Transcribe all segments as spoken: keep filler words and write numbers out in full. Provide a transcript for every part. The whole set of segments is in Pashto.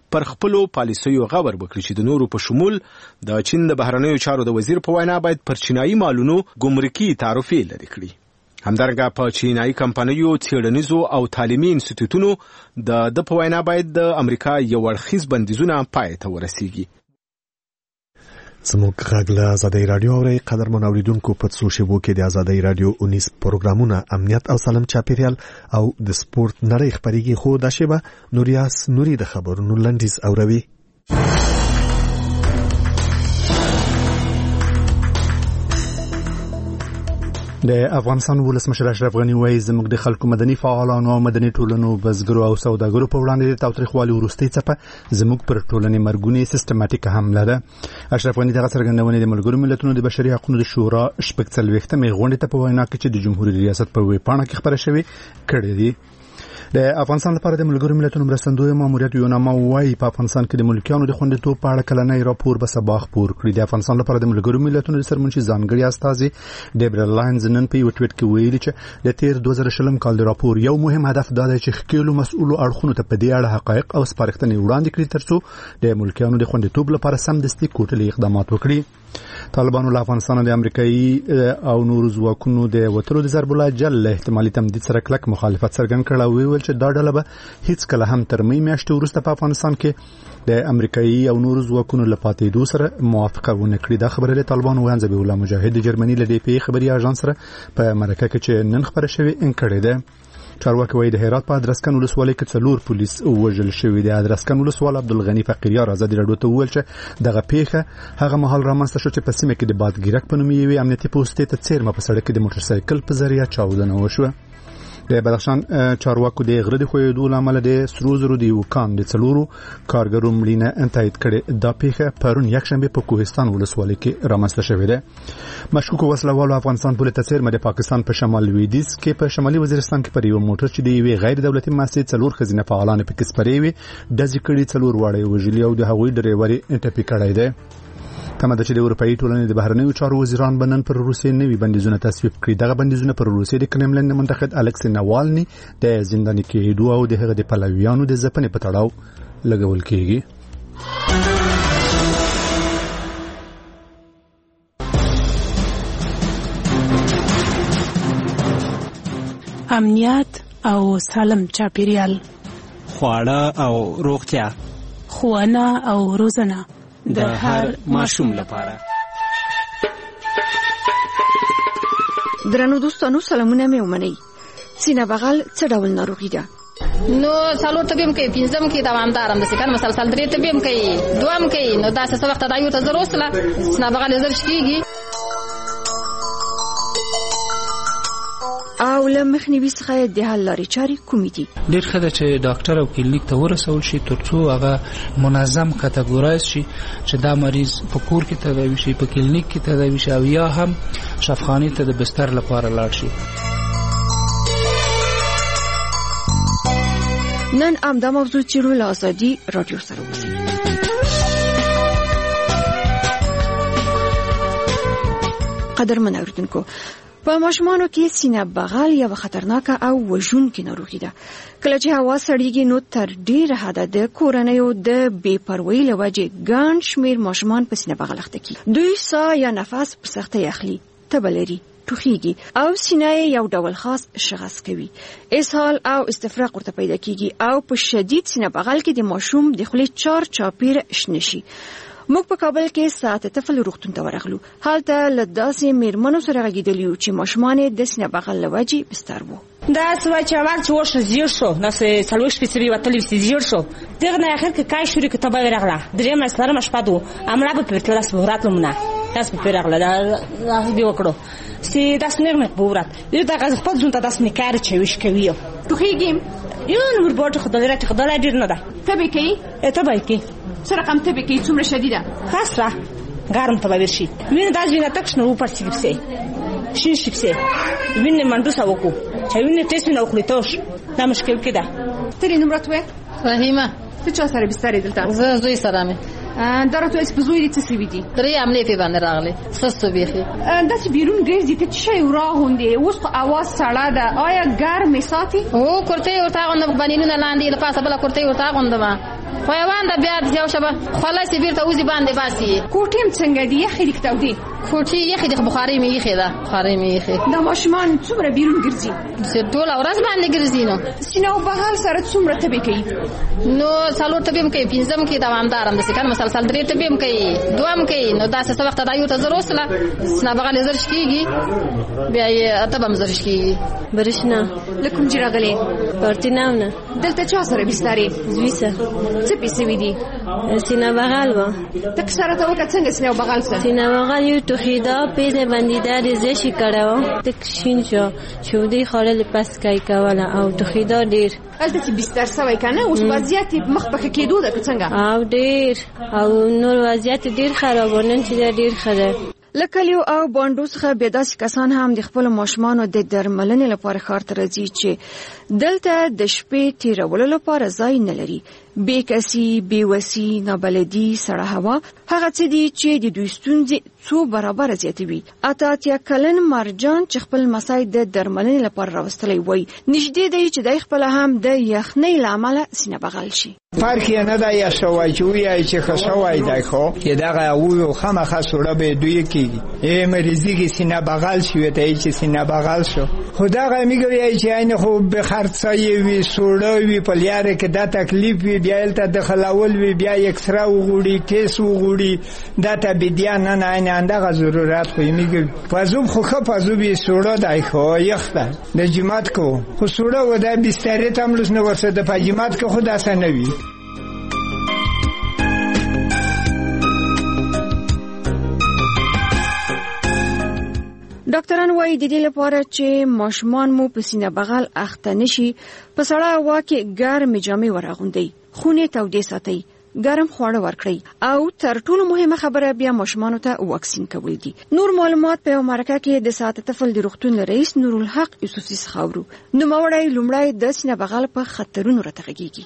پر خپلو پالیسیو غور وکړي چې د نورو په شمول د چین د بهرنیو چارو د وزیر په وینا باید پر چینایي مالونو ګمرکي تعرفې لرې کړي. همدارنګه په چینایي کمپنیو څېړنیزو او تعلیمي انسټیټیوټونو د د په وینا باید د امریکا یو اړخیز بندیزونه پای ته ورسیږي. زموږ غږ له آزادۍ راډیو اورئ. قدرمن اوریدونکو، په څو شیبو کې د آزادۍ راډیو اونیس پروګرامونه امنیت او سالم چاپیریال او د سپورت نړۍ خپرېږي، خو دا شیبه نوریاس نوري د خبرونو لنډیز اوروي. د افغانستان ولسمشر اشرف غنی وایي زموږ د خلکو مدني فعالانو او مدني ټولنو بزګرو او سوداګرو په وړاندې د تاوتریخوالي وروستۍ څپه زموږ پر ټولنې مرګونې سیستماتیکه حمله ده. اشرف غنی دغه څرګندونې د ملګرو ملتونو د بشري حقوقو د شورا شپږ څلوېښتمې غونډې ته په وینا کې چې د جمهوریت ریاست په ویبپاڼه کې خپره شوې کړې دي. د افغانستان لپاره د ملګرو ملتونو مرستندوی ماموریت یوناما وايي په افغانستان کې د ملکیانو د خوندیتوب په اړه کلنی راپور به سبا خپور کړي. د افغانستان لپاره د ملګرو ملتونو د سرمنشي ځانګړي استازي ډیبرا لاینز نن په یو ټویټ کې ویلي چې د تیر دوه زره شلم کال د راپور یو مهم هدف دا دی چې ښکېلو مسؤلو اړخونو ته په دې اړه حقایق او سپارښتنې وړاندې کړي ترڅو د ملکیانو د خوندیتوب لپاره سمدستي کوټلي اقدامات وکړي. طالبانو له افغانستان د امریکایي او نورو ځواکونو د وتلو د ضرب العجل له احتمالي تمدید سره کلک مخالفت څرګند کړ او ویل چې دا ډله به هیڅ کله هم تر مې میاشتې وروسته په افغانستان کې د امریکایي او نورو ځواکونو له پاتېدو سره موافقه ونه کړي. دا خبره له طالبانو ویان ذبیح الله مجاهد د جرمني له ډي پی خبري اژانس سره په مرکه کې چې نن خبره شوې انکړې ده. چارواکي وایي د هرات په ادرسکن ولسوالۍ کې څلور پولیس وژل شوي دي. ادرسکن ولسوال عبدالغني فقیریار ازادي راډیو ته وویل چې دغه پیښه هغه مهال رامنځته شو چې په سیمه کې د بادګیرک په نوم یوې امنیتي پوستې ته څیرمه په سړک کې د موټر سایکل په ذریعه چاودنه وشوه. د بدخشان چارواکو د غره د خویدو لامل د سرو زرو د یو کان د څلورو کارګرو مړینه تایید کړي. دا پیښه پرون یکشنبه په کوهستان ولسوالۍ کې رامنځته شوې ده. مشکوک وسلوالو افغانستان پولیس ته څیرمه د پاکستان په شمال لویدیځ کې په شمالي وزیرستان کې پر یو موټر چې د یوې غیر دولتي مؤسسې څلور ښځینه فعالان پکې سپرې وي ډزې کړي، څلور واړه وژلي او د هغوی ډریور یې ټپي کړی دی. تمه ده چې د اروپایي ټولنې د بهرنیو چارو وزیران به نن پر روسیې نوي بندیزونه تصویب کړي. دغه بندیزونه پر روسیې د کرملین د منتقد الکسی ناوالني د زنداني کېدو او د هغه د پلویانو د ځپنې په تړاو لګول کېږي. امنیت او سالم چاپیریال، خواړه او روغتیا، ښوونه او روزنه د هر ماشوم لپاره. درنو دوستانو سلامونه مې ومنئ. سینه بغل څه ډول ناروغي ده؟ نو څلور طبيب کې پنځم کې دوامدارم د سکن مسلسل درې طبيب کې دوام کې نو دا څه وخت دا یو ته ضرورت لا سینه بغل زر شيږي او له مخنیوي څخه د حل لارې چارې کومې دي؟ ډېر ښه ده چې ډاکټر او کلینیک ته ورسول شي ترڅو هغه منظم کټګورایز شي چې دا مریض په کور کې تداوي شي، په کلینیک کې تداوي شي او یا هم شفاخانې ته د بستر لپاره لاړ شي. نن همدا موضوع چیرو له آزادي راډیو سره وکړي. قدرمن اوریدونکو، په ماشومانو کې سینه بغل یو خطرناکه او وژونکې ناروغي ده. کله چې هوا سړیږي نو تر ډیره حده د کورنیو د بې پروایۍ له وجې ګڼ شمېر ماشومان په سینه بغل اخته کېږي. دوی ساه یا نفس په سختۍ اخلي، تبه لري، ټوخیږي او سینه یو ډول خاص شغص کوي. اسهال او استفراغ ورته پیدا کېږي او په شدید سینه بغل کې د ماشوم د خولې چار چاپیر شنه شي. موږ په کابل کې ساعت طفل روغتون ته ورغلو. هلته له داسې میرمنو سره غږېدلي وو چې ماشومان د سینه بغل له وجې بستر وو. دا سوای چې اول چې وښه زیړ شو نو سه څلوېښت شپې سوي وتلې وسې زیړ شو دغه نه اخر کې کای شوري کتابه ورغله درېیمه څلورمه شپه دو امړه به په کلاس وراتلمونه تاسو په ورغله دا دې وکړو سي داس نه مې بورات دې دا غز په ځون ته داس نه کار چې وښ کوي ټوخیږي یو نور بوټ خدای راته خدای ډیر نه ده تبه کوي تبه کوي سره کم تبه کوي څومره شدیده خاصه ګرم تبه ورشي وینې دا ځینې تک شنو په سیګسه شي شي وینې منډو ساوکو چې وینې تاسو نه وکړئ دا مشکل کې ده. ترې نمرت وې فهیمه ته چا سره بسترې دلته؟ زه زوی سره مې دا راته اس په زوی دې څه سوي دي؟ درې عملې په باندې راغلي سستو بیخي دا چې بیرون ګرځي ته څه شی راغوندې اوس خو اواز سړه ده آیا ګرمې ساتي؟ او کورته ورته غوندم بنینونه لاندې د پاسه بل کورته ورته غوندم پایوان د بیا د یو شبه خلاص بیرته وزي باندې باسي. کوټیم څنګه دی یخې د کتاودي کوټي یخې د بخاري مې یخې ده بخاري مې یخې. د ماشومان څومره بیرون ګرځي؟ چې ټول ورځ باندې ګرځي نو سینه او بغل سره څومره تبې کوي؟ نو څلور تبې کوي پنځم کې دوامدارم د سکن مسلسل درې تبې کوي دوام کوي نو داسې څه وخت دا یو ته زروسله سنا بغل زرش کیږي بیا یې اتبم زرش کیږي. برښنا لکم جراغلي پرتیناونه دلته چا سره بسترې زویسه څه پیسې وې دي؟ سینه بغل و تک سره ته وکړه څنګه سینه بغل سره سینه بغل یو توخیدا پیزه بندیده ریزشی کړو تک شین شو شودي خړل پس کای کوله او توخیدا ډیر البته چې بستر سوي کنه اوس وضعیت مخ پخې کېدو ده څنګه او ډیر او نور وضعیت ډیر خرابونه چې ډیر خره. لکلیو او باندو څخه به داسې کسان هم د خپل ماشومان د درملنې لپاره ښار ته راځي چې دلته د شپې تیرولو لپاره ځای نه لري. بې کسي بېوسي نابلدي سړه هوا هغه څه دي چې د دوی ستونزې څو برابره زیاتوي. اته اتیا کلن مرجان چې خپل مسای د درملنې لپاره راوستلی وای نږدې دی چې د خپل هم د یخنۍ له امله سینه بغل شي. فرق یې نه دی یا شوای چې وایي چې ښه شوی دی خو چې دغه ویو خامخا سوړه به دوی کېږي ای مریضي کې سینه بغل شي ته چې سینه بغل شو خو دغه میګوي چې عین خو به خرڅای وي سوړه وي په لیاره کې دا تکلیف وي بیا الته دخلول وي بیا اکسرا وغوړي کیس وغوړي دا ته بدیا نه نه نه اندغه ضرورت خو میګي پزوب خو خو پزوب یې سوړه دی خو یخته د جماعت کو خو سوړه و دا بستر ته ملوس نه ورسره د جماعت کو خدا سنوي. ډاکټران وایي د دې لپاره چې ماشومان مو په سینه بغل اخته نشي په سړه هوا کې ګرمې جامې ورغوندئ خونې تودې ساتئ ګرم خواړه ورکړئ او تر ټولو مهمه خبره بیا ماشومانو ته واکسین کول دي. نور معلومات په مرکه کې د ساعت طفل د روغتون رئیس نورالحق یوسفزي څخه اورو. نوموړی لومړی د سینه بغل په خطرونو راته غږیږي.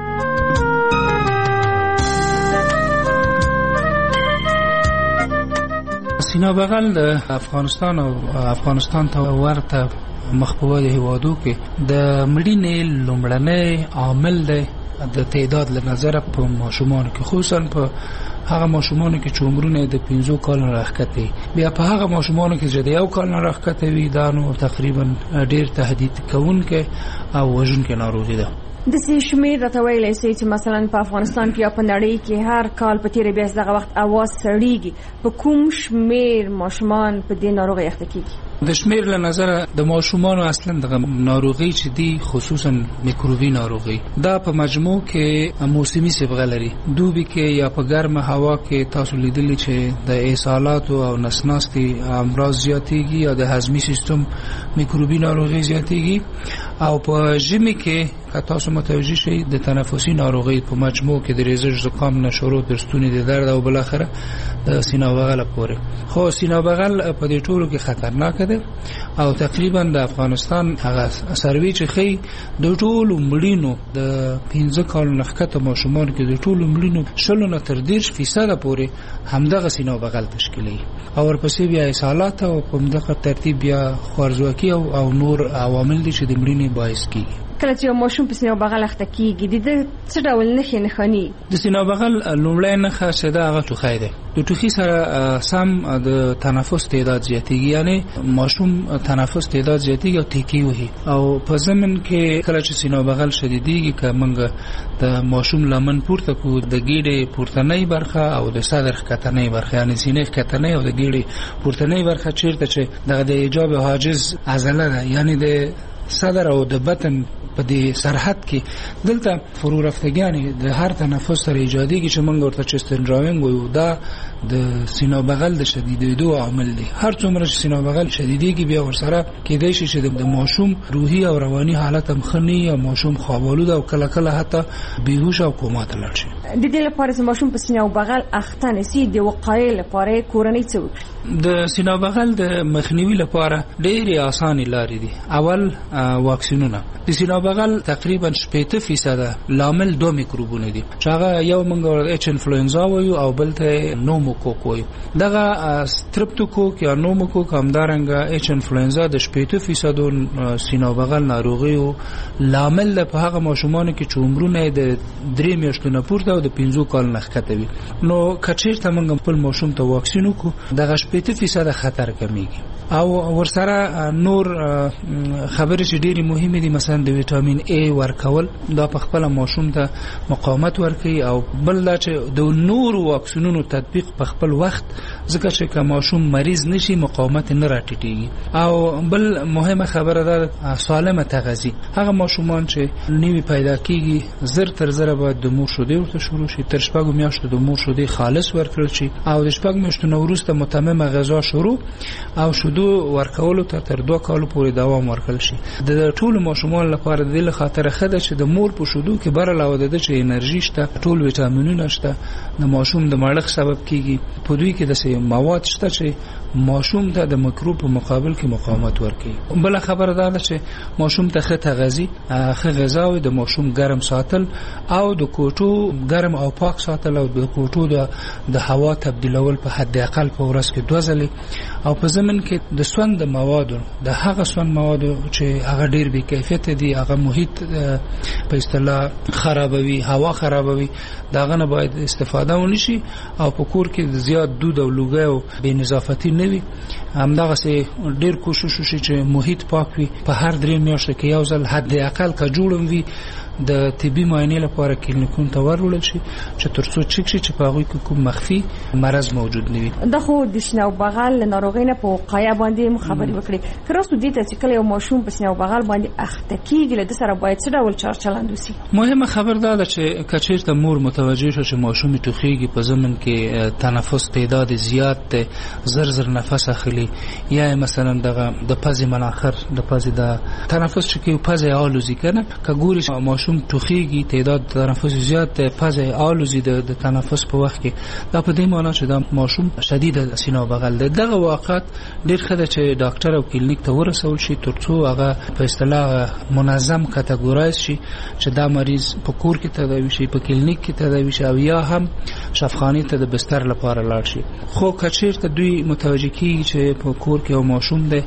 سینه بغل د افغانستان او افغانستان ته ورته مخبوده هیوادو کې د مړینې لومړنی عامل دی د تعداد له نظر په ماشومان کې خصوصا په هغه ماشومان کې چې عمرونه د پنځو کالو راښکته بیا په هغه ماشومان کې چې د یو کال نه راښکته وي دا نو تقریبا ډیر تهدید کوونکې او وژونکې ناروغي ده. د سې شمیر راته ویلی سي چې مثلا په افغانستان کې یا په نړۍ کې هر کال په تیرې بیا دغه وخت اواز سړیږي په کوم شمیر ماشومان په دې ناروغي اخته کیږي؟ د شمیر له نظر د ماشومان اصلا د ناروغي چې دي خصوصا میکروبي ناروغي دا په مجموع کې موسمي صبغه لري. دوبي کې یا په ګرمه هوا کې تاسو لیدلی چې د اسهالات او نسناستي امراض زیاتېږي یا د هضمي سیستم میکروبي ناروغي زیاتېږي او په ژمي کې که تاسو متوجه شئ د تنفسي ناروغي په مجموع کې د ریزش زکام نه شروع تر ستوني د درد او بل اخره د سینه بغل پورې. خو سینه بغل په دې ټولو کې خطرناک ده او تقریبا د افغانستان هغه سروي چې خي د ټولو مړینو د پنځه کال نخکته ماشومان کې د ټولو مړینو شلو نه تر دېرش فیصد پورې همدغه سینه بغل تشکیلي او ورپسې بیا اسهالات او په همدغه ترتیب بیا خوارځواکي او, او نور عوامل دي چې د مړینې باعث کیږي. کله چې ماشوم په سینه بغل اخته کیږي د څه ډول نښې نښانې؟ د سینه بغل لومړی نښه چې دا هغه ټوخی دی. د ټوخي سره سم د تنفس تعداد زیاتېږي یعنی ماشوم تنفس تعداد زیاتېږي او تیکي وهي او په ضمن کې کله چې سینه بغل شدیدېږي که موږ د ماشوم لمن پورته کو د ګیډې پورتنۍ برخه او د صدر ښکتنۍ برخه یعنی سینې ښکتنۍ او د ګیډې پورتنۍ برخه چیرته چې دغه د ایجاب حاجز عضله ده یعنی د صدر او د بطن په دې سرحد کې دلته فرو رفتګانې د هر تنفس سره ایجادېږي چې موږ ورته چست ډراونګ وایو دا د سینه بغل د شدیدېدو عامل دی. هر څومره چې سینه بغل شدیدېږي بیا ورسره کېدای شي چې د ماشوم روحي او رواني حالت هم ښه نه یا ماشوم خوابالود او کله کله حتی بیهوش او کوما ته لاړ شي. د دې لپاره چې ماشوم په سینه بغل اخته نشي د وقایې لپاره کورنۍ څه وکړي؟ د سینه بغل د مخنیوي لپاره ډېرې اسانه لارې دي. اول واکسینونه. د سینه بغل تقریبا شپږ فیصد لامل دوه میکروبونه دي چې هغه یو موږ اچ انفلوئنزا وایو او بل ته نوموکوک وایو. دغه سترپټوکوک یا نوموکوک همدارنګه اچ انفلوئنزا د شپږ فیصد سینه بغل ناروغي او لامل په هغه ماشومان کې چې عمرونه د درې میاشتو نه پورته او د پنځو کال نه ښکته وي. نو کچیرته موږ خپل ماشوم ته واکسین وکړو دغه شپږ فیصد خطر کمیږي. او ورسره نور خبرې چې ډېری مهمه دي، مثلا د ویټامین ای ورکول دا په خپل ماشوم ته مقاومت ورکوي، او بل دا چې د نور واکسینونو تطبیق په خپل وخت، ځکه چې که ماشوم مریض نشي مقاومت نه راټیټيږي. او بل مهمه خبره ده سالمه تغذیه. هغه ماشومان چې نوی پیدا کیږي زر تر زر باید د مور شیدې ورته شروع شي، تر شپږو میاشتو د مور شیدې خالص ورکړل شي، او د شپږ میاشتو نه وروسته متممه غذا شروع او شیدو ورکولو ته تر دوه کالو پورې دوام ورکړل شي. د ټول ماشومان لپاره د خاطر خده چې د مور په شیدو کې بر علاوه د چې انرژي شته، ټول ویټامینونه شته، د ماشوم د مړښت سبب کیږي. په دوی کې د سه مواد شته چې ماشوم ته د میکروب په مقابل کې مقاومت ورکوي. بل خبره ده چې ماشوم ته ښه تغذیه، ښه غذا او د ماشوم ګرم ساتل او د کوټو ګرم او پاک ساتل او د کوټو د د هوا تبدیلول په حد اقل په ورځ کې دوه ځلې، او په ضمن کې د سوند موادو د هغه سوند موادو چې هغه ډیر بې کیفیت دي، هغه محیط په اصطلاح خرابوي، هوا خرابوي، داغه نه باید استفاده ونشي. او په کور کې زیات دود او لوګي او بې نظافتي نه وي. همدغه سه ډیر کوشش وشي چې محیط پاک وي. په هر درې میاشتو کې یو ځل حد اقل کا جوړم وي د طبي معاینې لپاره کلینیکونو ته ورول شي چې ترڅو چک شي چې په هغه کې کوم مخفي مرض موجود نه وي. د خو د سینه بغل ناروغۍ نه په وقایه باندې خبرې وکړي. کراستو دې ته چې کله یو ماشوم په سینه بغل باندې اخته کیږي له سره باید څه ډول چار چلند وسی. مهمه خبر ده چې کچیرته مور متوجه شي چې ماشوم ټوخیږي، په ضمن کې تنفس تعداد زیات ده، زر زر نفس اخلي، یا مثلا دغه د پزې مناخر د پزې د تنفس چې کې پزې آلوزي کنه کګوري ماشوم ټوخیږي، تعداد تنفس زیات ده، پزې آلوزي د تنفس په وخت کې، دا په دې معنی چې دا ماشوم شدید سینه بغل ده. دغه واقعات ډېر خده چې ډاکټر او کلینیک ته ورسول شي ترڅو هغه په اصطلاح منظم کټګورایز شي چې دا مریض په کور کې تداوي شي، په کلینیک کې تداوي شي، او یا هم شفاخانه ته د بستر لپاره لاړ شي. خو کچیرته دوی متوجه کیږي چې په کور کې یو ماشوم ده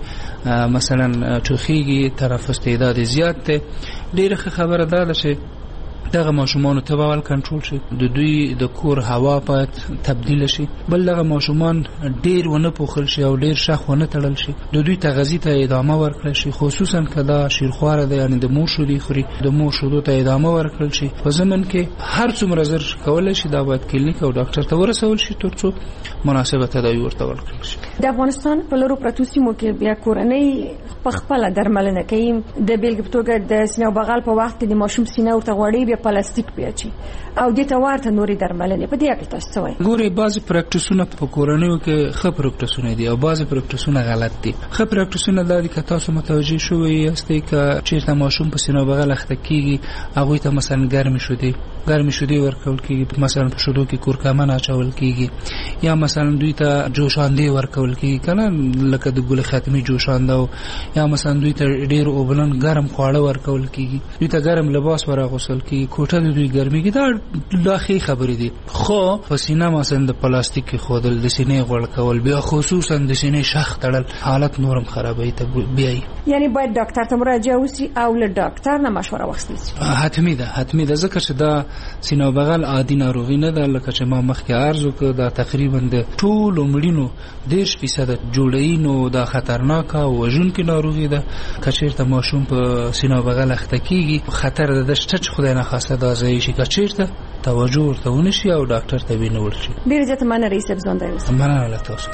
مثلا ټوخیږي، تنفس تعداد زیات ده، ډیره خبره ده چې دغه ماشومان ته باول کنټرول شي، د دوی د کور هوا باید تبدیل شي. بل دغه ماشومان ډیر ونه پوښل شي او ډیر شخ ونه تړل شي، د دوی تغذیه ته ادامه ورکړل شي، خصوصا کدا شیرخواره ده، یعنی د مور شودي خوري، د مور شودو ته ادامه ورکړل شي. په ضمن کې هر څومره زر کولای شي دا باید کلینیک او ډاکټر ته ورسول شي ترڅو مناسبه تداوی ورته ورکړل شي. د افغانستان په لورو پروتو سیمو کې بیا کورنۍ په خپل درملنه کوي. د بیلګې په توګه د سینه بغل په وخت کې د ماشوم سینه ورته غوړي پلاستیک پیاچي او د توارته نوري درملنې په دې اړه تاسو وایي. ګوري بعضی پریکټیسونه په کورنیو کې ښه پریکټیسونه دي او بعضی پریکټیسونه غلط دي. ښه پریکټیسونه د دې که تاسو متوجي شوي یاستئ چې چیرته ماشوم په سینه بغل اخته کیږي، هغه ته مثلا ګرمي شودي ګرمي شودي ورکول کیږي، مثلا په شودو کې کورکمن اچول کیږي، یا مثلا دوی ته جوشاندې ورکول کیږي کنه لکه د ګل ختمي جوشانده، یا مثلا دوی ته ډیر اوبلن ګرم خواړه ورکول کیږي، دوی ته ګرم لباس ورغوسل کیږي، کوټه د دوی ګرمي کې دا لاخي خبرې دي. خو په سینه مثلا د پلاستیک خودل د سینې غوړ کول، بیا خصوصا د سینې شخ تړل، حالت نورم خرابوي ته بیاي. یعنی باید ډاکټر ته مراجعه وشي او له ډاکټر نه مشوره واخلي. حتمی ده حتمی ده ځکه چې دا سینه بغل عادي ناروغي نه ده. لکه چې ما مخکې عرض وکړ دا تقریبا د ټول مړینو دیش فیصد جوړی نو دا خطرناک او وژونکې ناروغي ده. کچیرته ماشوم په سینه بغل اخته کیږي، خطر ده چې خدای نه خواسته دا ځای شي کچیرته توجه ورته ونشي او ډاکټر ته وینول شي. ډیر زیات مننه رئیس افزان دی. مننه له تاسو.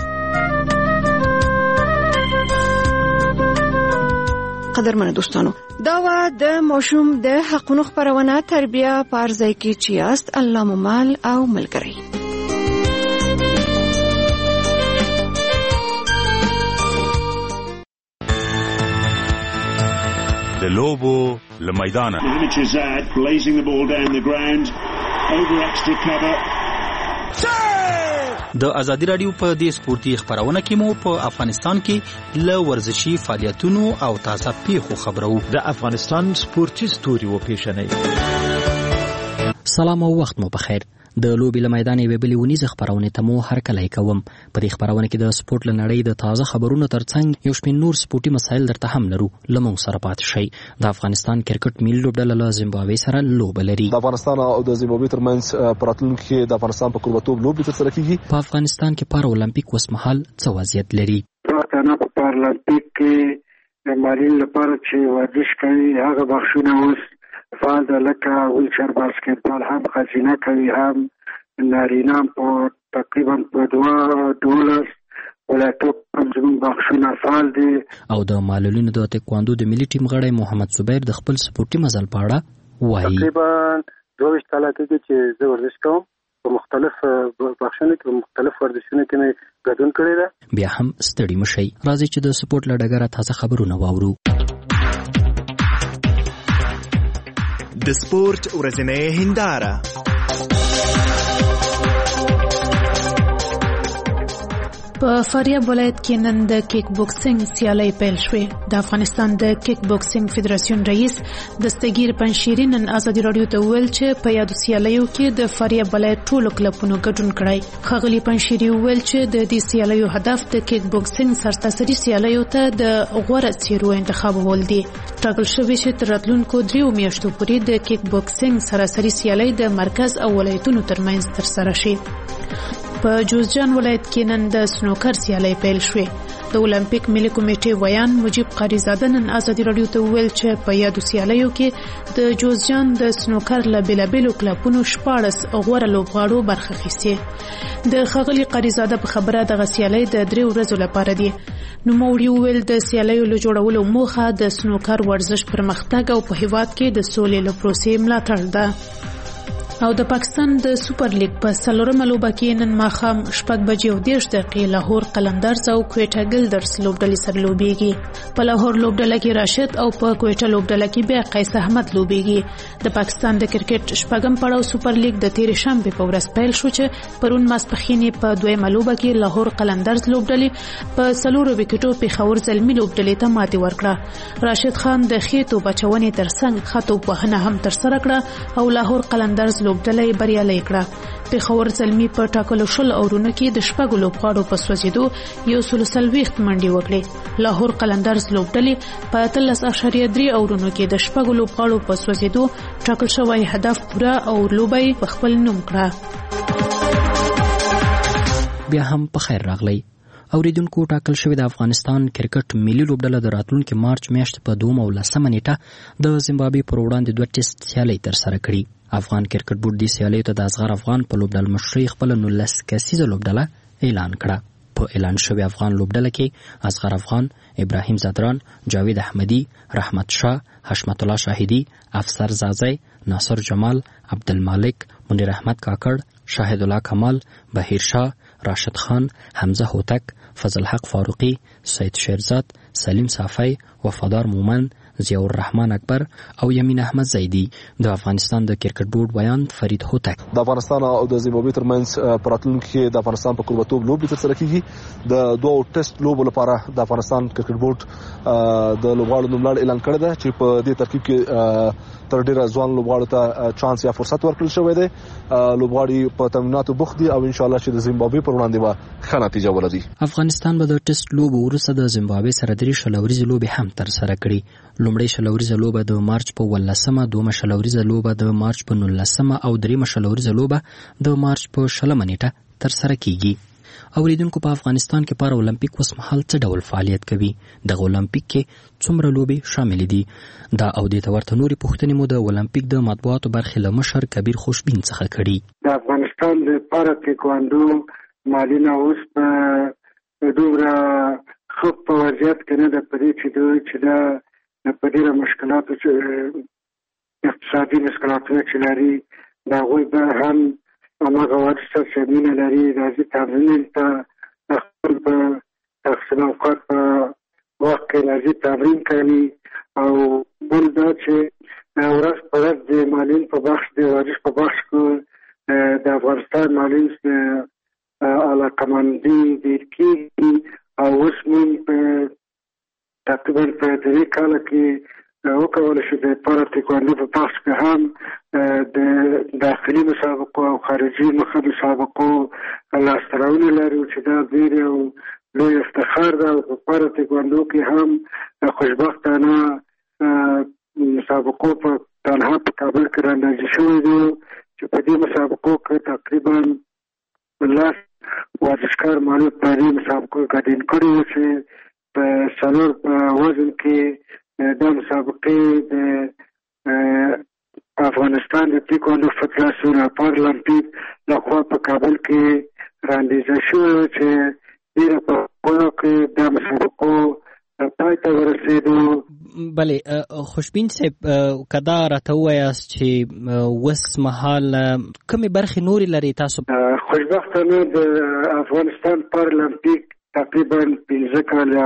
قدرمن دوستانو، دا و د ماشوم د حقونو خبرونه تربیه په ارزای کې چې است الله ممال او ملګری. د لوبو له میدانه د ازادي رادیو په دې سپورتي خبرونه کې مو په افغانستان کې له ورزشي فعالیتونو او تازه پیښو خبرو. د افغانستان سپورتي ستوري و پیژنئ. سلام او وخت مو بخیر. د لوبي له میدان یوې بلې ونیزه خبرونه ته مو هرکلی کوم. په دې خبرونه کې د سپورت له نړۍ د تازه خبرونو ترڅنګ یو شمېر نور سپورتي مسایل درته هم لرو. له موږ سره پاتې شئ. د افغانستان کرکټ ملي لوبډله له زیمبابوې سره لوبه لري. د افغانستان او د زیمبابوې ترمنځ په راتلونکي کې د افغانستان په کوربهتوب لوبې ترسره کیږي. په افغانستان کې پارا اولمپیک اوسمهال څه وضعیت لري؟ پښتانه په پارالمپیک کې د مارین لپاره چې ورزش کوي هغه بخښونه اوس فعال ده، لکه ویلچر باسکټبال هم خزینه کوي، هم نارینه په تقریبا په دوه ډولر ولایتوب هم زموږ بخښونه فعال دي. او د معلولینو د تکواندو د ملي ټیم غړی محمد زبیر د خپل سپورتي مزل په اړه وایي. تقریبا دوه ویشت کاله کېږي چې زه ورزش کوم. په مختلف بخښنو کې مختلف ورزشونو کې مې ګډون کړی ده. بیا هم ستړي مشئ، راځئ چې د سپورت له ډګره تازه خبرونه واورو. د سپورت ورځنۍ هنداره. په فاریاب ولایت کې نن د کیک بوکسینګ سیالۍ پیل شوې. د افغانستان د کیک بوکسینګ فدراسیون رئیس دستگیر پنشيري نن ازادي رادیو ته ویل چې په یادو سیالیو کې د فاریاب ولایت ټولو کلبونو ګډون کړی. ښاغلي پنشيري ویل چې د دې سیالیو هدف د کیک بوکسینګ سرتاسري سیالیو ته د غوره څیرو انتخابول دي. ټاکل شوی چې تر راتلونکو دریو میاشتو پورې د کیک بوکسینګ سراسري سیالۍ د مرکز او ولایتونو ترمنځ ترسره شي. په جوزجان ولایت کې نن د سنوکر سیالۍ پیل شوې. د اولمپیک ملي کمیټې ویان مجيب قاریزاده نن ازادي رادیو ته ویل چې په یادو سیالیو کې د جوزجان د سنوکر له بیلابیلو کلبونو شپاړس غوره لوبغاړو برخه اخیستې. د ښاغلي قاریزاده په خبره دغه سیالۍ د درې ورځو لپاره دي. نوموړي وویل د سیالیو له جوړولو موخه د سنوکر ورزش پرمختګ او په هیواد کې د سولې له پروسې ملاتړ ده. او د پاکستان د سوپر لیګ په څلورمه لوبه کې نن ماښام شپږ بجې او دېرش دقیقې لاهور قلندرز او کویټه ګلدرز لوبډلې سره لوبېږي. په لاهور لوبډله کې راشد او په کویټه لوبډله کې بیا قیس احمد لوبېږي. د پاکستان د کرکټ شپږم پړاو سوپر لیګ د تېرې شنبې په ورځ پیل شو چې پرون ماسپښین په دویمه لوبه کې لاهور قلندرز لوبډلې په څلورو وکټو پېښور زلمي لوبډلې ته ماتې ورکړه. راشد خان د ښې توپ اچونې ترڅنګ ښه توپ وهنه هم ترسره کړه او لاهور قلندرز لوبډله یې بریالۍ کړه. پېښور زلمي په ټاکلو شل اورونو کې د شپږو لوبغاړو په سوځېدو یو سل څلوېښت منډې وکړې. لاهور قلندرز لوبډلې په اتلس اعشاریه درې اورونو کې د شپږو لوبغاړو په سوځېدو ټاکل شوی هدف پوره او لوبه یې په خپل نوم کړه. بیا هم په خیر راغلی. اوریدونکو، ټاکل شوی د افغانستان کرکټ ملي لوبډله د راتلونکي مارچ میاشتې په دوم او لسمه نیټه د زیمبابوې پر وړاندې دوه ټیسټ سیالۍ ترسره کړي. افغان کرکټ بورډ دې سیالیو ته د اصغر افغان په لوبډله مشرۍ خپله نولس کسیزه لوبډله اعلان کړه. په اعلان شوی افغان لوبډله کې اصغر افغان، ابراهیم زدران، جاوید احمدي، رحمت شاه، حشمت الله شاهدي، افسر زازی، ناصر جمال، عبدالمالک، منیر احمد کاکړ، شاهد الله کمال، بهیر شاه، راشد خان، حمزه هوتک، فضل حق فاروقی، سید شیرزاد، سلیم صافی، وفادار مومن، ضیاء الرحمن اکبر او یمین احمد زیدی. د افغانستان د کرکټ بورډ بیان فرید هوتک. د افغانستان او د زیمبابوې ترمنځ په راتلونکي کې د افغانستان په کوربهتوب لوبې ترسره کیږي. د دوه ټیسټ لوبو لپاره د افغانستان کرکټ بورډ د لوبغاړو نوملړ اعلان کړی دی چې په دې ترکیب کې تر ډیره ځوان لوبغاړو ته چانس یا فرصت ورکړل شوی دی. لوبغاړي په تمریناتو بوخت دي او ان شاء الله چې د زیمبابوې پر وړاندې به ښه نتیجه ولري. افغانستان به د ټیسټ لوبو وروسته د زیمبابوې سره درې شلوريزې لوبې هم ترسره کړي. لومړی شلوريزه لوبه د مارچ په ولسمه، دومه شلوريزه لوبه د مارچ په نولسمه او دریمه شلوريزه لوبه د مارچ په شلمه نیټه ترسره کیږي. اوریدونکو، په افغانستان کې پارا اولمپیک اوسمهال څه ډول فعالیت کوي؟ دغه اولمپیک کې څومره لوبې شامل دي؟ دا او دې ته ورته نورې پوښتنې مو د اولمپیک د مطبوعاتو برخې له مشر کبیر خوشبین څخه کړي. د افغانستان د پارا تکواندو مالینه اوس په دومره ښه په وضعیت کې نه ده په دې چې دوی چې دا په ډېره مشکلاتو چې اقتصادي مشکلاتونه چې لري د هغوی به هم هماغه وارد سرچینې لري. راځي تمرین ته خپل په تقسیم اوقات په وخت کې راځي تمرین کوي. او بل دا چې ورځ په ورځ د مالین په بخش د ورزش په بخش کې د افغانستان معلوم علاقمندي ډېر کېږي او اوس موږ په تقریبا په درې کاله کې وکولی شو د پارا تکواندو په بحث کې هم د داخلي مسابقو او خارجي مسابقو لاسته راوړنې لرو چې دا ډېر یو لوی افتخار ده. او په پارا تکواندو کې هم خوشبختانه مسابقو په تنها په کابل کې راندازې شوي دي چې په دې مسابقو کې تقریبا لاس ورزشکار معلوم په دې مسابقو ګډون کړي وو چې په څلور په وزن کې دا مسابقې د افغانستان د تکواندو فدراسیون او پارالمپیک لخوا په کابل کې راندازې شوي چې ډېره په هغو کې دا مسابقو پای ته ورسېدو. بلې خوشبین صاحب که دا راته ووایاست چې اوس مهال کومې برخې نورې لري تاسو؟ خوشبختانه د افغانستان پارالمپیک تقریبا پنځه کاله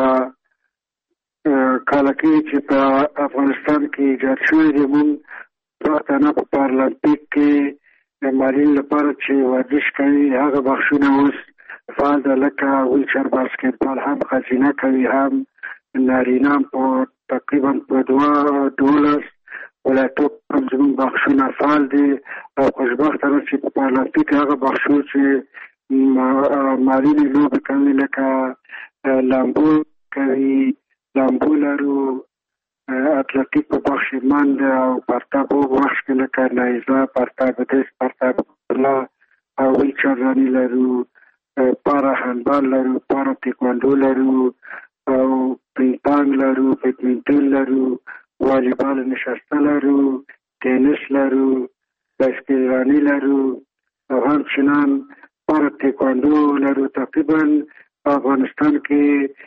کاله کې چې په افغانستان کې ایجاد شوی دی. موږ پښتانه په پارالمپیک کې د مالین لپاره چې ورزش کوي هغه بخشونه اوس فعال ده، لکه ویلچر باسکټبال هم ښځینه کوي هم نارینه په تقریبا په دوه دولس ولایتو هم زموږ بخشونه فعال دي. او خوشبختانه چې په پارالمپیک هغه بخشونه چې مالینې لوبې کوي لکه لامبو کوي، لامبو لرو، اتلتیک په بخش مند او پرتاب په بخش کې لکه نایزه، پرتاب دست، پرتاب بلا او ویلچر رانی لرو، پارا هندبال لرو، پارا تکواندو لرو او پینګ لرو، بیډمنټن لرو، والیبال نشسته لرو، تینس لرو، بایسکل رانی لرو او همچنان پارا تکواندو لرو. تقریبا افغانستان کې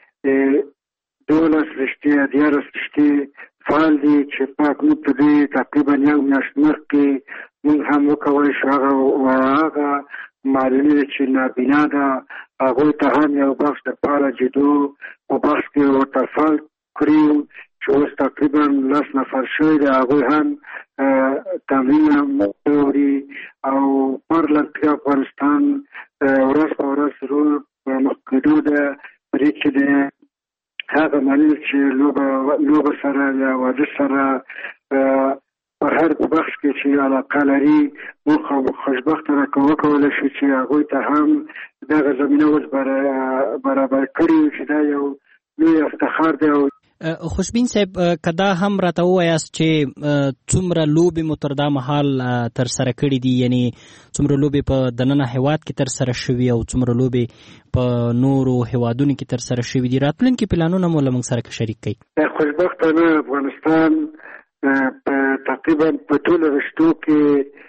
دولس رشتې دیارلس رشتې فعال دي چې پاک موږ ته دې تقریبا یو میاشت مخکې موږ هم وکولی شو هغه هغه معلومې چې نابینا ده هغوی ته هم یو بخش دپاره جدو په بخش کې ورته فعال کړي چې اوس تقریبا لس نفر شوي دي. هغوی هم تمرین وړي او پارالمپیک افغانستان ورځ په ورځ ضرور پرمخ کېدو ده په دې کې د هغه معلوم چې لوبه لوبه سره یا ورزش سره په هر بخش کې چې علاقه لري موږ خوشبختانه وکولی شو چې هغوی ته هم دغه زمینه اوس برابر کړي چې دا یو لوی افتخار دی. خوشبین صاحب که دا هم راته ووایاست چې څومره لوبې مو تر دا مهال ترسره کړي دي، یعنې څومره لوبې په دننه هیواد کې ترسره شوي او څومره لوبې په نورو هیوادونو کې ترسره شوي دي، راتلونکي پلانونه مو له موږ سره شریک کړئ. خوشبختانه افغانستان په تقریبا په ټولو رشتو کې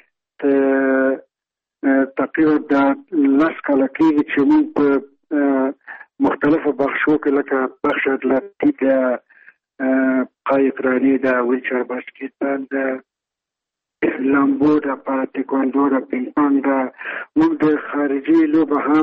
تقریبا د لس کاله کېږي چې موږ په مختلفو بخشو کې لکه بخش اتلتیک ده، قایق رانی ده، ویلچر باسکټبال ده، لامبو ده، پارا تکواندو ده، پینګ پانګ ده. موږ د خارجي لوبه هم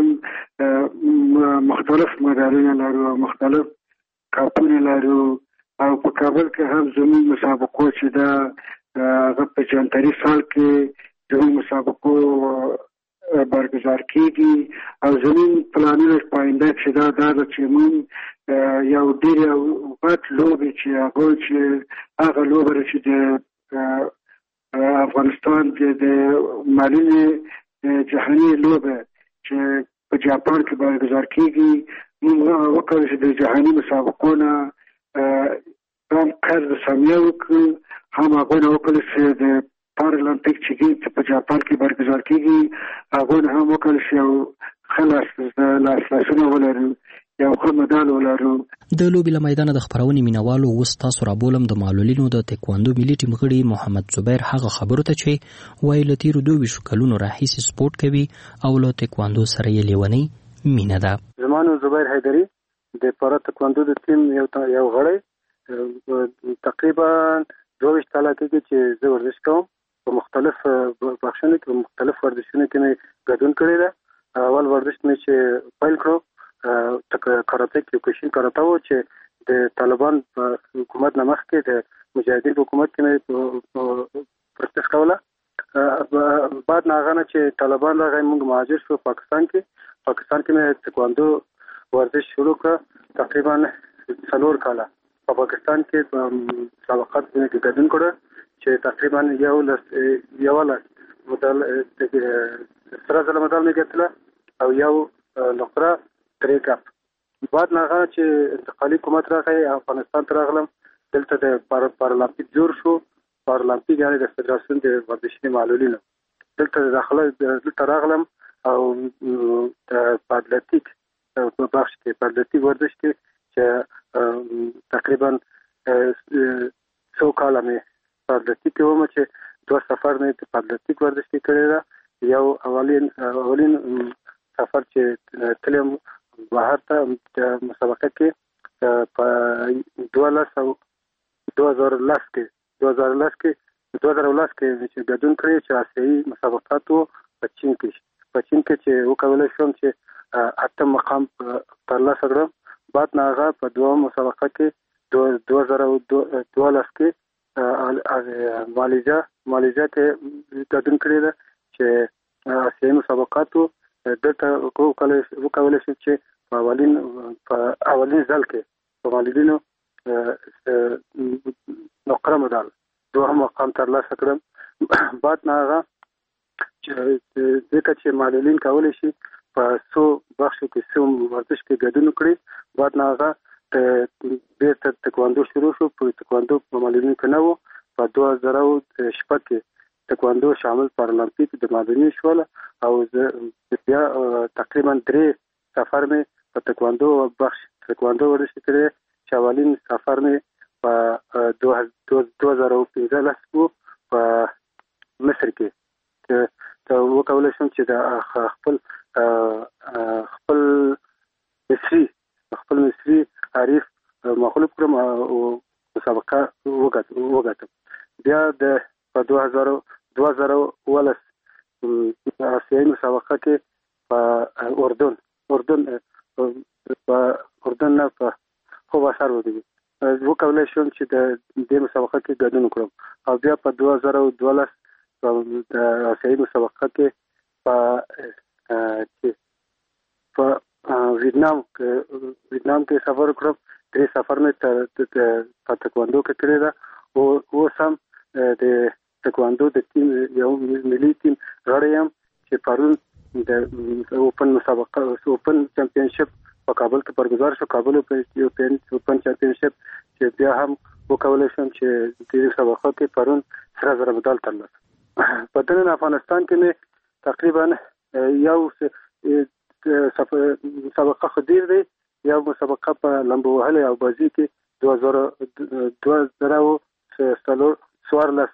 مختلف مډالونه لرو او مختلف کاپونه لرو. او په کابل کې هم زموږ مسابقو چې ده هغه په جنتري سال کې زموږ مسابقو برگزار کېږي او زموږ پلانونه په آینده چې دا دا ده چې موږ یو ډېر یو غټ لوبې چې هغوی چې هغه لوبه ده چې د افغانستان د معلومې جهاني لوبه چې په جاپان کې برگزار کېږي موږ وکړو چې د جهاني مسابقو نه هم قرض سامیه وکړو، هم هغوی نه وکړو چې د پارالمپیک چې په جاپان کې برگزار کېږي هغوی نه هم وکړو چې یو ښه لاسلاسونه ولرو، یو ښه مډال ولرو. د لوبې له میدانه د خپرونې مینوالو اوس تاسو رابولم د معلولینو د تکواندو ملي ټیم غړي محمد زبیر هغه خبرو ته چې وایي له تېرو دوه ویشتو کلونو راهیسې سپورټ کوي او له تکواندو سره یې لیونۍ مینه ده. زما نوم زبیر حیدري د پارا تکواندو د ټیم یو یو غړی. تقریبا دوه ویشت کاله کېږي چې زه ورزش کوم. په مختلف بخشونو کې په مختلف ورزشونو کې مې ګډون کړی ده. اول ورزش مې چې پیل کړو کاراته کیوکوشین کاراته و چې د طالبان حکومت نه مخکې د مجاهدین حکومت کې مې پروسس کوله بعد ناغانه چې طالبان راغی موږ مهاجر شو پاکستان کې پاکستان کې مې تکواندو ورزش شروع کړ تقریبا څلور کاله په پاکستان کې مسابقات کې ګډون کړ چې تقریبا یو لس یو لس مدال سره زله مدال مې ګټله او یو نقره درې کپ بعد ناغانه چې انتقالي حکومت راغی افغانستان ته راغلم دلته د پارالمپیک جوړ شو پارالمپیک یعنی د فدراسیون د ورزشي معلولینو دلته داخله دلته راغلم او په اتلتیک په بخش کې په اتلتیک ورزش کې چې تقریبا څو کاله مې په اتلتیک کې وم چې دوه سفر مې په اتلتیک ورزش کې کړی دی یو اولین اولین سفر چې تلم بهر ته د مسابقه کې په دوه لس او دوه زره لس کې دوه زره لس کې دوه زره لس کې چې ګډون کړی چې آسیایي مسابقاتو په چین کې په چین کې چې وکولای شوم چې اتم مقام ترلاسه کړم بعد نه هغه په دوه مسابقه کې دوه زره دوه لس کې مالیزیا مالیزیا کې ګډون کړی دی چې آسیایي مسابقاتو دلته وکولای وکولای شو چې په اولین په اولین ځل کې په مالدینو نقره مدال دوه مقام ترلاسه کړم بعد نه هغه چې ځکه چې معلولین کولی شي په څو بخشو کې څو ورزش کې ګډون کړي بعد نه هغه بیرته تکواندو شروع شو په تکواندو په معلولین کې نه وو په دوه زره شپږ کې تکواندو شامل پارالمپیک د معلولین شول او بیا تقریبا درې سفر مې په تکواندو بخش تکواندو ورزش کړی چې اولین سفر مې په دوه زره پنځه لس وو په مصر کې ته وکولای شم چې د خپل خپل مصري خپل مصري عارف مخلوق کړم او مسابقه وګټم بیا د په دوه زره ولس آسیایي مسابقه کې په اردن اردن په اردن نه په خو بشار ودی وکولای شم چې د دې مسابقه کې ګډون وکړم او بیا په دوه زره دوه لس د آسیایي مسابقه کې په په ویتنام کې ویتنام کې سفر وکړم درې سفر مې په تکواندو کې کړی دا او اوس هم د تکواندو د ټیم یو ملي ټیم غړی یم چې پرون د اوپن مسابقه اوپن چمپیونشپ په کابل کې برگزار شو کابل اوپن اوپن چمپیونشپ چې بیا هم وکولای شم چې د دې مسابقه کې پرون سره زره مدال ترلاسه په دننه افغانستان کې مې تقریبا یو مسابقه خدیر دی یو مسابقه په لمبو وهلې او بازي کې دوه زره دوه زره څوارلس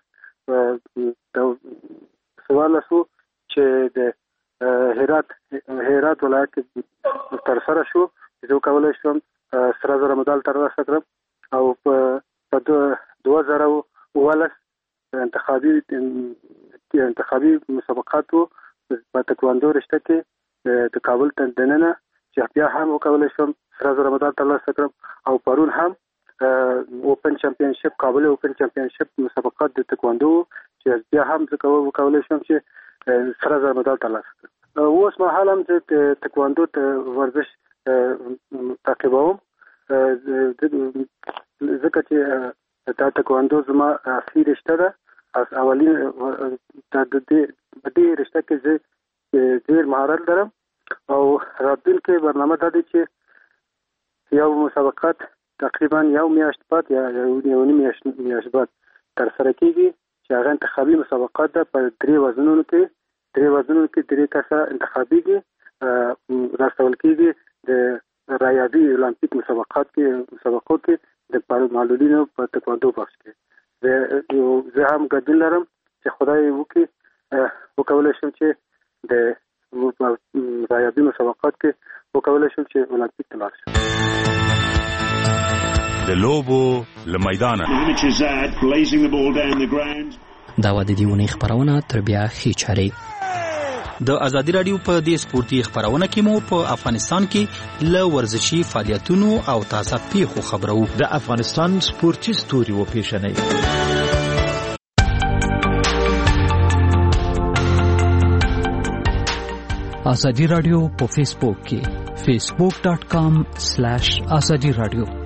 څوارلس چې د هرات هرات ولایت کې تر سره شو چې وکولای شم سره زره مدال ترلاسه کړم او په دوه زره ولس انتخابي انتخابي مسابقاتو په تکواندو رشته کې د کابل ته دننه چې بیا هم وکولای شم سره زره مدال ترلاسه کړم او پرون هم اوپن چمپیونشپ کابل اوپن چمپیونشپ مسابقات د تکواندو چې بیا هم زه وکولای شم چې سره زره مدال ترلاسه کړم اوس مهال هم چې تکواندو ته ورزش تعقیبوم ځکه چې دا تکواندو زما اصلي رشته ده اولین د دې رشته کې زه ډېر مهارت لرم او راتلونکي برنامه دا دی چې یو مسابقات تقریبا یو میاشت بعد یا یو نیم میاشت بعد ترسره کیږي چې هغه انتخابي مسابقات ده په درې وزنونو کې درې وزنونو کې درې کسه انتخابيږي راستول کېږي د رایابي اولمپیک مسابقات کې مسابقو کې د معلولینو په تکواندو بخش کې زه هم ګډون لرم چې خدای وکړي وکولای شم چې د رایابي مسابقات کې وکولای شم چې اولمپیک ته لاړ شم د لوبو له میدانه دا و د دې ونې خبرونه تر بیا ښې چارې د ازادي رادیو په دې سپورتي خبرونه کې مو په افغانستان کې له ورزشي فعالیتونو او تازه پیښو خبرو د افغانستان سپورتي ستوري و پیژنئ ازادي رادیو په فیسبوک کې facebook dot com slash azadi radio